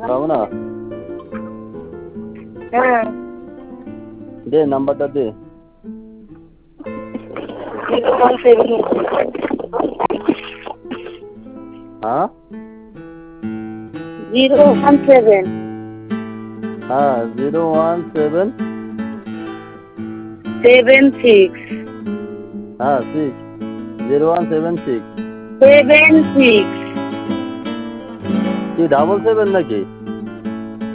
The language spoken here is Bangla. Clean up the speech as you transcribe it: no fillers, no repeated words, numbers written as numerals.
পাবো না? হ্যাঁ। দে নাম্বারটা দে। 017 হ্যাঁ 017 হ্যাঁ 017 76 হ্যাঁ 6 0176 76 কি 777 নাকি?